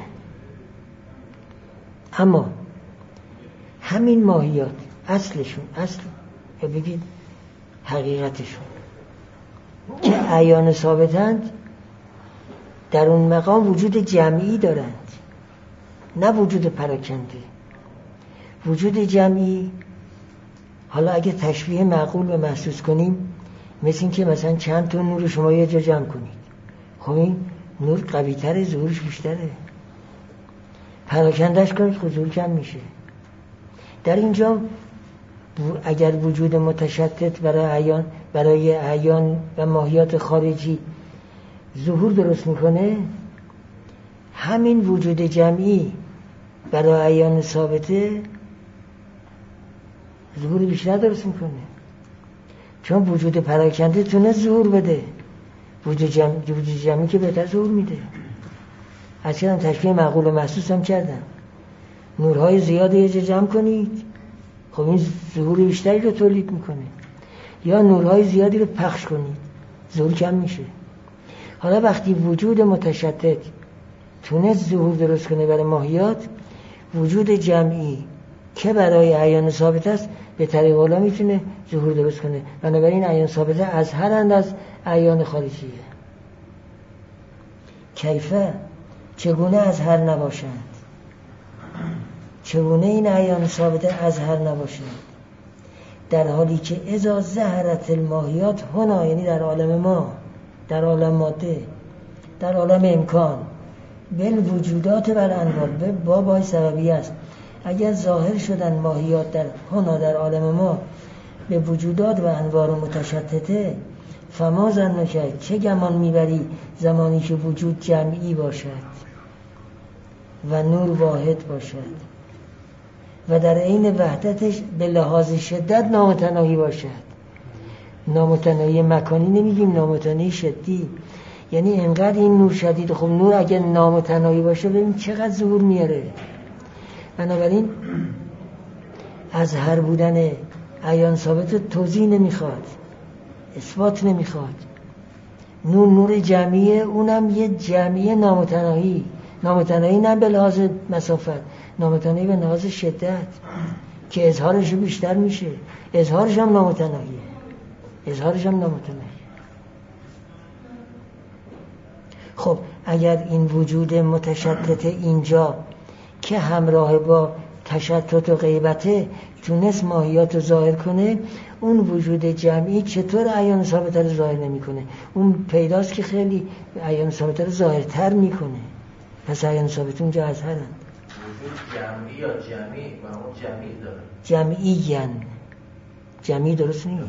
S1: اما همین ماهیات اصلشون، اصل یا بگید حقیقتشون که عیان ثابتند، در اون مقام وجود جمعی دارند، نه وجود پراکنده. وجود جمعی، حالا اگه تشبیه معقول و محسوس کنیم، مثل این که مثلا چند تا نور شما یه جا جمع کنید، خب این نور قوی تره، ظهورش بیشتره، پراکندهش کنید خب ظهور کم میشه. در اینجا اگر وجود متشتت برای عیان برای عیان و ماهیات خارجی ظهور درست میکنه، همین وجود جمعی برای عیان ثابته ظهور بیشتر درست میکنه، چون وجود پراکنده تونه ظهور بده. وجود جمعی, وجود جمعی که بهتر ظهور میده. از کردم تشبیه معقول و محسوس هم کردم. نورهای زیاد یه جا جمع کنید، خب این ظهور بیشتری رو تولید میکنه. یا نورهای زیادی رو پخش کنید، ظهور کم میشه. حالا وقتی وجود متشتت تونست ظهور درست کنه برای ماهیات، وجود جمعی که برای عیان ثابت است به طریق اولا میتونه ظهور درست کنه. بنابراین عیان ثابته از هر اند از عیان خارجیه. کیفه چگونه از هر نباشند؟ چگونه این عیان ثابته از هر نباشند؟ در حالی که اذا ظهرت الماهیات هنا، یعنی در عالم ما، در عالم ماده، در عالم امکان، بل وجودات بر انوار، به بابای سببی است. اگر ظاهر شدن ماهیات در هنا، در عالم ما، به وجودات و انوار متشتته، فما ظن کرد، چه گمان میبری زمانی که وجود جمعی باشد و نور واحد باشد و در عین وحدتش به لحاظ شدت نامتناهی باشد. نامتناهی مکانی نمیگیم، نامتناهی شدی، یعنی انقدر این نور شدید. خب نور اگر نامتناهی باشه ببین چقدر ظهور میاره. بنابراین از هر بودن عیان ثابت توضیح نمیخواد، اثبات نمیخواد. نور نور جمعیه، اونم یه جمعیه نامتناهی. نامتناهی نه به لحاظ مسافت، نامتناهی به لحاظ شدت که اظهارش بیشتر میشه. اظهارش هم نامتناهیه، اظهارش هم نامتناهیه. خب اگر این وجود متشتت اینجا که همراه با تشتت و غیبته تونست ماهیات رو ظاهر کنه، اون وجود جمعی چطور عیان ثابت رو ظاهر نمی کنه؟ اون پیداست که خیلی عیان ثابت رو ظاهرتر میکنه. پس عیان ثابت اونجا از هرند.
S6: وجود جمعی یا جمعی و اون جمعی داره؟
S1: جمعی ین جمعی درست نیست.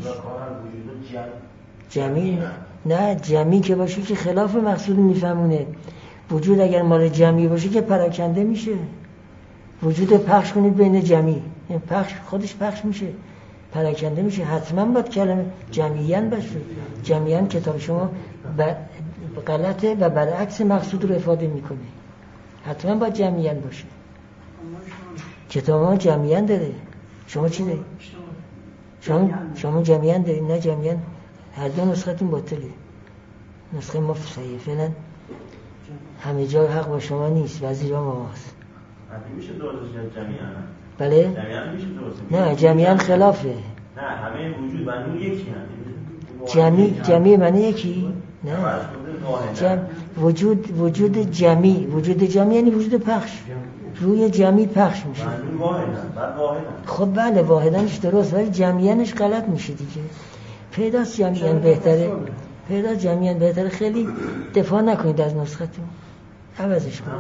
S1: جمعی نه، جمعی که باشه که خلاف مقصود میفهمونه. وجود اگر مال جمعی باشه که پراکنده میشه. وجود پخش کنید بین جمعی، این پخش خودش پخش میشه، پراکنده میشه. حتما باید کلمه جمعیان باشه. جمعیان کتاب شما غلطه و برعکس مقصود رو افاده میکنه. حتما باید جمعیان باشه. کتاب ما جمعیان داره. شما چی داری؟ شما شما جمعیان داری؟ نه جمعیان، هر دو نسختون باطله. نسخه ما صحیحه. فعلا همه جا حق با شما نیست، بعضی جا ما هست.
S2: میشه درستش جمعیان؟
S1: بله؟
S2: جمعیان میشه درست؟
S1: نه جمعیان خلافه.
S2: نه همه وجود و نور یکی هست.
S1: جمعی جمعی معنی یکی؟ نه. جمع وجود وجود جمعی، وجود جمعی یعنی وجود پخش. روی جمعی پخش میشه.
S2: معلوم واحدن، بعد واحدن.
S1: خب بله واحدنش درست ولی جمعیانش غلط میشه دیگه. پیداست جمعیان بهتره، پیدا جمعیان بهتره. خیلی دفاع نکنید از نسختون، عوضش کنید.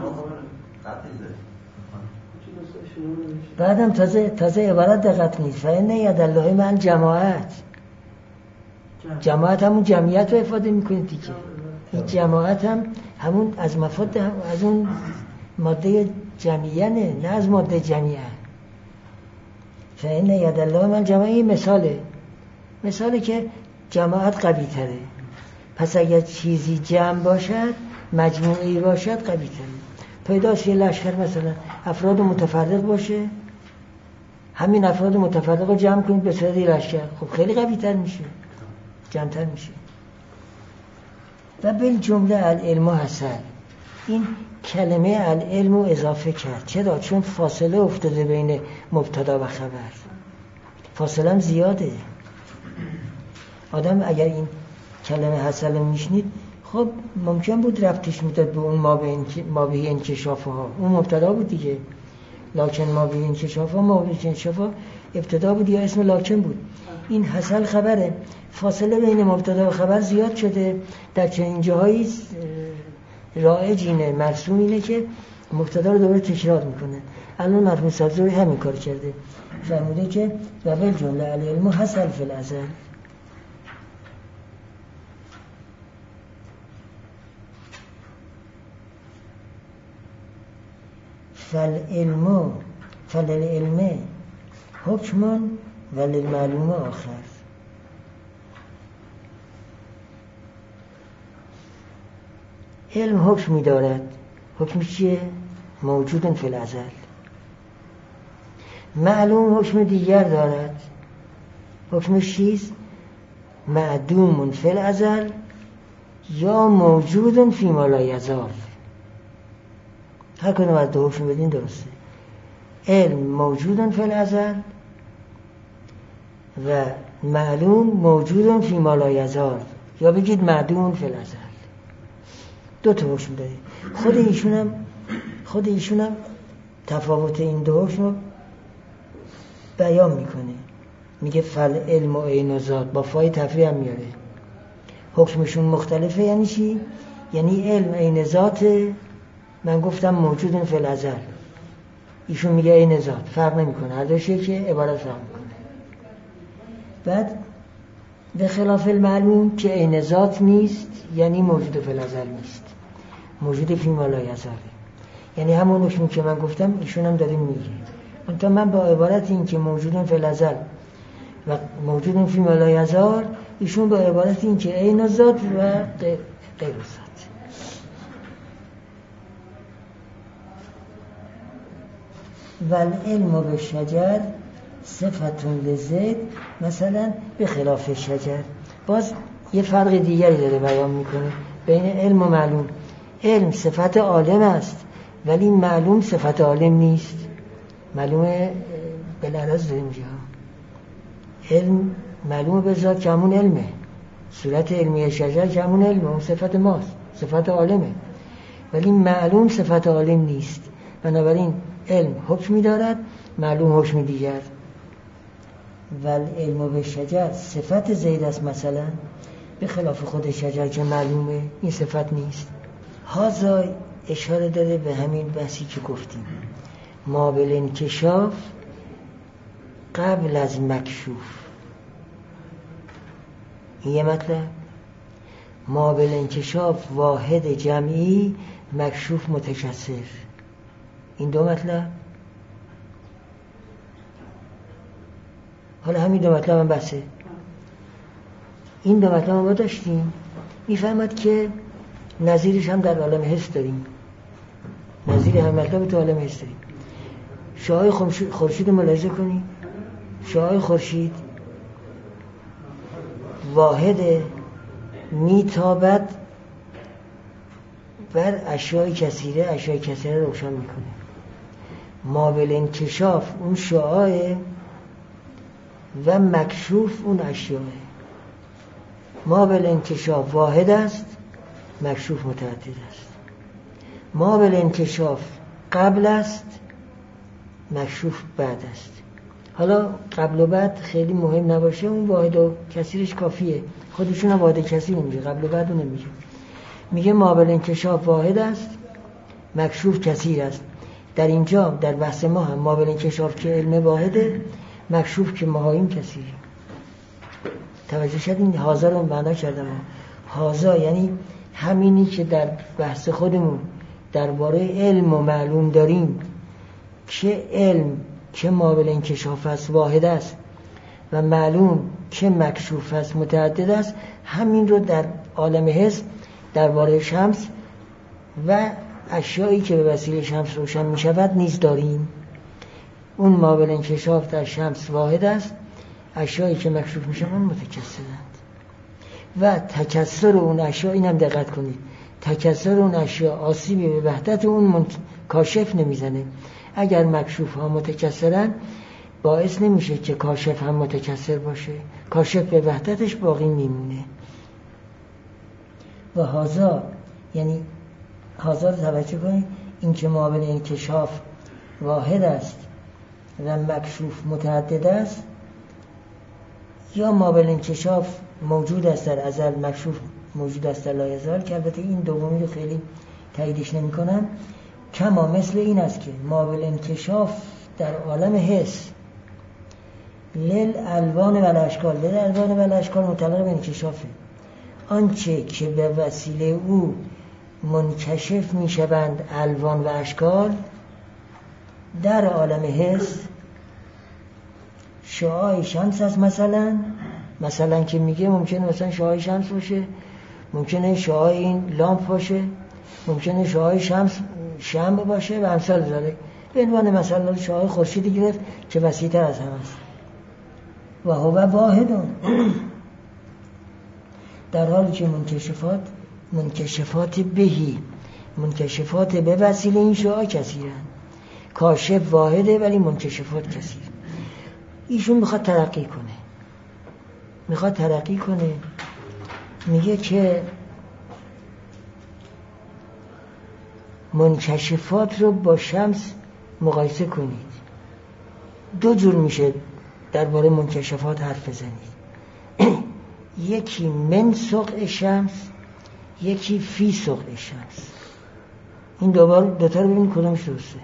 S1: بعدم تازه تازه عبارت دقت نیست. فإن ید الله مع الجماعت، جماعت همون جمعیت رو افاده میکنید دیگه. این جماعت هم همون از مفاد هم از اون ماده جمعیانه، نه از ماده جمعیه. فإن ید الله مع الجماعت این مثاله، مثاله که جماعت قوی تره. پس اگر چیزی جمع باشد، مجموعی باشد، قوی تره. پیداست یه لشکر مثلا افراد متفرق باشه، همین افراد متفرق رو جمع کنید به صورت لشکر، خب خیلی قوی تر میشه، جمع‌تر میشه. و بالجمله العلم حسن، این کلمه العلم رو اضافه کرد. چرا؟ چون فاصله افتاده بین مبتدا و خبر، فاصله هم زیاده. آدم اگر این کلمه حسن رو میشنید خب ممکن بود ربطش میداد به اون ما به انکشاف ها، اون مبتدا بود دیگه. لکن ما به انکشاف ها، ما به انکشاف ها ابتدا بود یا اسم لکن بود. این حسن خبره، فاصله بین مبتدا و خبر زیاد شده. در چنین جاهایی رایج اینه، مرسوم اینه که مبتدا رو دوباره تکرار میکنه. الان مرحوم سبزوری همین کار کرده، فرموده که و بالجمله العلم حسن فی الازل. فالعلم فالعلم حکم وللمعلوم آخر. علم حکم می دارد. حکمش چیه؟ موجود فی الازل. معلوم حکم دیگر دارد. حکمش چیست؟ معدوم فی الازل یا موجود فی ما لا یزال. هر کدوم از دو حکم بدین درسته. علم موجود فی الازل و معلوم موجود فی ما لا یزال، یا بگید معدوم فی الازل. دو تا حکم داره. خود ایشونم خود ایشونم تفاوت این دو حکم رو بیان میکنه. میگه فل علم و عین و ذات، با فای تفریع هم میاره. حکمشون مختلفه. یعنی چی؟ یعنی علم عین ذات، من گفتم موجود فی الازل، ایشون میگه عین ذات، فرق نمیکنه، هر دوشه که عبارت فرق میکنه. بعد به خلاف المعلوم که عین ذات نیست، یعنی موجود فی الازل نیست، موجود فی ما لا یزال. یعنی همون حکمی که من گفتم ایشون هم داره میگه. منتها من با عبارت این که موجود فی الازل و موجود فی ما لا یزال، ایشون با عبارت این که عین ذات و غیر ذات. والعلم بالشجر صفت لزید، مثلا به خلاف شجر. باز یه فرق دیگری داره بیان میکنه بین علم و معلوم. علم صفت عالم است ولی معلوم صفت عالم نیست. معلومه بلعرض داریم جا علم معلومه به ذات که همون علمه، صورت علمی شجر که همون علمه، اون صفت ماست، صفت عالمه، ولی معلوم صفت عالم نیست. بنابراین علم حکمی دارد، معلوم حکمی دیگر. والعلم بالشجر صفت زید است مثلا، به خلاف خود شجر که معلومه این صفت نیست. هازا اشاره داره به همین بحثی که گفتیم، ما بالانکشاف قبل از مکشوف. این یه مطلب. ما بالانکشاف واحد جمعی، مکشوف متکثر. این دو مطلب. حالا همین دو مطلب هم بحثه. این دو مطلب هم ما داشتیم. میفهمد که نظیرش هم در عالم حس داریم. نظیر هم مطلب تو عالم حس داریم. شعاع خورشید ملاحظه کنی. شعاع خورشید واحد میتابد بر اشیاء کثیره، اشیاء کثیره روشن میکنه. ما بالانکشاف اون شعاع و مکشوف اون اشیاء. ما بالانکشاف واحد است، مکشوف متعدد است. ما بالانکشاف قبل است، مکشوف بعد است. حالا قبل و بعد خیلی مهم نباشه، اون واحد و کثیرش کافیه، خودشون هم واحد کثیر نمیگه، قبل و بعد رو نمیگه. میگه مابل انکشاف واحد است، مکشوف کثیر است. در اینجا در بحث ما هم مابل انکشاف که علم واحده، مکشوف که مهایم کثیره. توجه شد؟ این هازا رو معنا کردم. هازا یعنی همینی که در بحث خودمون درباره علم و معلوم داریم که علم که مابل انکشاف است واحد است و معلوم که مکشوف است متعدد است، همین رو در عالم حس درباره شمس و اشیایی که به وسیله شمس روشن می شود نیز داریم. اون مابل انکشاف در شمس واحد است، اشیایی که مکشوف می شوند متکثرند و تکثر اون اشیا، اینم دقت کنید، تکثر اون اشیا آسیبی به وحدت اون منت... کاشف نمیزنه. اگر مکشوف ها متکثرن باعث نمیشه که کاشف هم متکثر باشه، کاشف به وحدتش باقی میمونه. و هازا یعنی هازا رو توجه کنید، این که مابل انکشاف واحد است و مکشوف متعدد است، یا مابل انکشاف موجود است در ازل، مکشوف موجود است در لایزال، که البته این دومی رو خیلی تاییدش نمی کنم. کما مثل این است که مابل انکشاف در عالم حس لیل الوان و الاشکال، لیل الوان و الاشکال متعلق به انکشافه، آنچه که به وسیله او منکشف می شوند الوان و اشکال در عالم حس شعاع شمس است. مثلا مثلا که میگه ممکنه مثلا شعاع شمس باشه، ممکنه شعاع این لامپ باشه، ممکنه شعاع شمس شمع باشه و امثال ذالک. به عنوان مثلا شعاع خورشید گرفت که وسیع‌تر از هم است. و هو واحدون، در حالی که منکشفات منکشفات بهی منکشفات به وسیله این شعاع کثیرند. کاشف واحده ولی منکشفات کثیر. ایشون میخواد ترقی کنه میخواد ترقی کنه میگه که منکشفات رو با شمس مقایسه کنید. دو جور میشه درباره منکشفات حرف بزنید. یکی من سقع شمس، یکی فی سقع شمس. این دوبار دوتا رو ببینید کدومش درسته.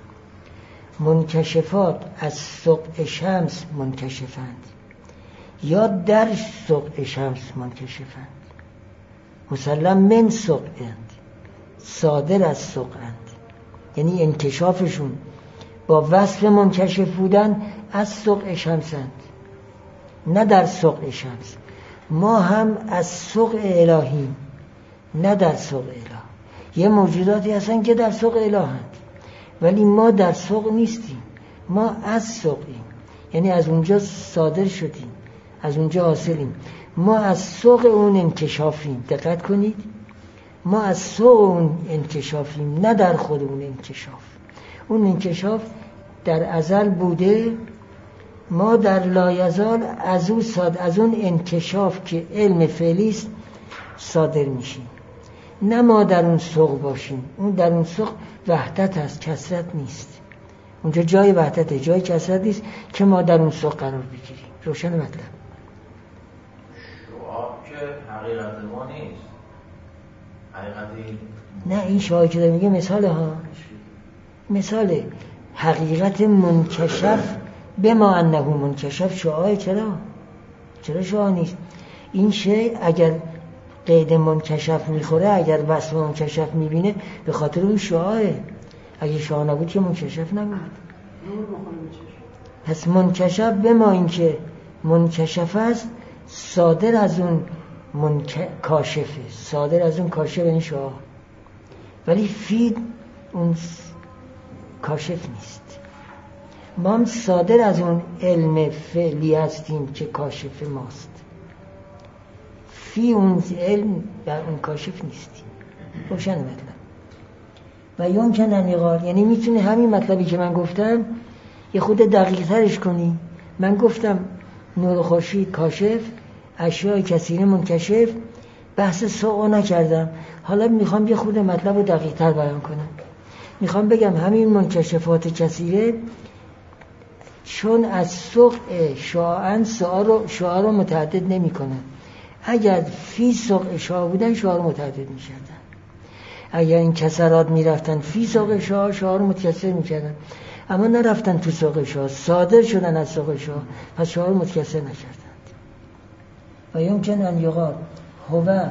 S1: منکشفات از سقع شمس منکشفند یا در سقع شمس منکشفند. مسلم من سقعند، صادر از سقعند، یعنی انکشافشون با وصف منکشف بودن از سقع شمسند، نه در سقع شمس. ما هم از سقع الهیم، نه در سقع اله. یه موجوداتی هستن که در سقع الهند ولی ما در سقع نیستیم، ما از سقعیم، یعنی از اونجا صادر شدیم، از اونجا حاصلیم. ما از سقع اون انکشافیم. دقت کنید، ما از سقع اون انکشافیم، نه در خود اون انکشاف. اون انکشاف در ازل بوده، ما در لایزال از اون صاد از اون انکشاف که علم فعلی است صادر میشیم، نه ما در اون سقع باشیم. اون در اون سقع وحدت هست، کثرت نیست. اونجا جای وحدته، جای کثرت نیست که ما در اون سقع قرار بگیریم. روشن مطلب؟
S6: شعاع که حقیقت ما نیست، حقیقتی
S1: نه. این شعاعی که میگه مثال ها، مثال حقیقت منکشف به ما انه منکشف شعاع. چرا؟ چرا شعاع نیست؟ این شی اگر قید منکشف میخوره، اگر وصف منکشف میبینه، به خاطر اون شعاعه. اگه شعاع نبود که منکشف نبود. پس منکشف به ما این که منکشف است، صادر از اون منک... کاشفه، صادر از اون کاشف این شعاع، ولی فی اون کاشف نیست. ما هم صادر از اون علم فعلی هستیم که کاشف ماست، فی اون علم در اون کاشف نیستیم. روشن مطلب؟ و یمکن انیقال، یعنی میتونه همین مطلبی که من گفتم یه خود دقیق ترش کنی. من گفتم نور خورشید کاشف، اشیاء کثیره منکشف، بحث سوء نکردم. حالا میخوام یه خود مطلب رو دقیق تر بیان کنم. میخوام بگم همین منکشفات کثیره چون از سقع شاعن شعار رو متعدد نمی کنن. اگر فی سقع شاع بودن شعار متعدد می شدن. اگر این کسرات می رفتن فی سقع شاع شعار متکسر می شدن. اما نرفتن تو سقع شاع، صادر شدن از سقع شاع، پس شعار متکسر نکردند. و یمکن ان یقال هو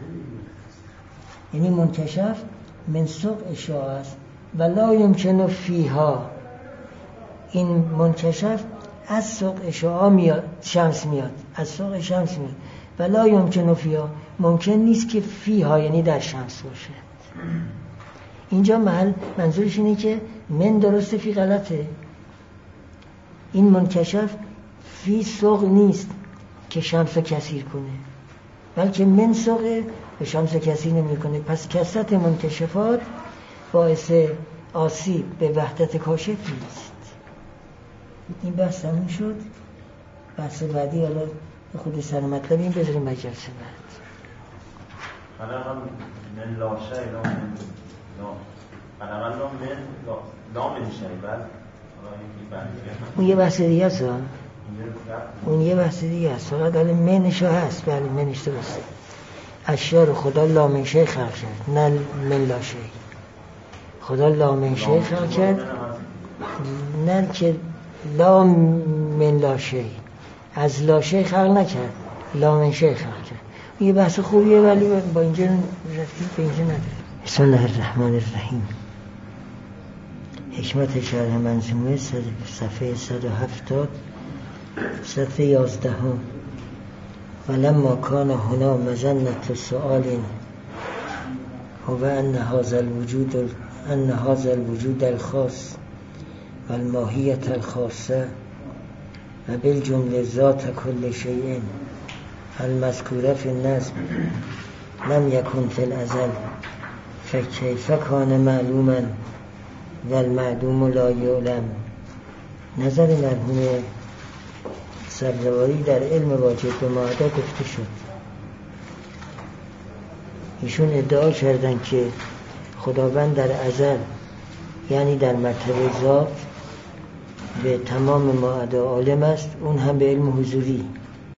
S1: یعنی منکشف من سقع شاع است و لا یمکن فیها، این منکشف از سقع شاع میاد، شمس میاد، از سقع شمس میاد و لا یمکن فیها، ممکن نیست که فیها یعنی در شمس باشه. اینجا محل منظورش اینه که من درسته فی غلطه. این منکشف فی سقع نیست که شمس رو کثیر کنه، بلکه من سقع به شمس کثیر نمی کنه. پس کثرت منکشفات باعث آسیب به وحدت کاشف نیست. این بحث تموم شد. بحث بعدی حالا خود سر مطلب این بذاریم به جلسه بعد.
S2: حالا من لا شیء لا من لا حالا لا من لا من شیء بعد
S1: اون یه بحث دیگه است. اون یه بحث دیگه است. فقط حالا منش هست. بله منش درسته. اشیا رو خدا لا من شیء خلق کرد، نه من لا شیء. خدا لا من شیء خلق کرد، نه که لا من لا شیء، از لا شیء خلق نکرد، لا من شیء خلق کرد. یه بحث خوبیه ولی با اینجا رفتی به اینجا نداره. بسم الله الرحمن الرحیم. حکمت شرح منظومه صفحه صد و هفتاد صفحه یازده هم. ولما کان هنا مظنة سؤال هو ان هذا الوجود ان هذا الوجود الخاص والماهیت الخاصه و بالجمله ذات كل شيء المذكوره في النظم لم يكن في الازل فكيف كان معلوما والمعلوم لا يعلم. نظر مرحوم سبزواری در علم واجب به معادا گفته شد. ایشون ادعا کردن که خداوند در ازل یعنی در مرتبه ذات به تمام معادا عالم است، اون هم به علم حضوری.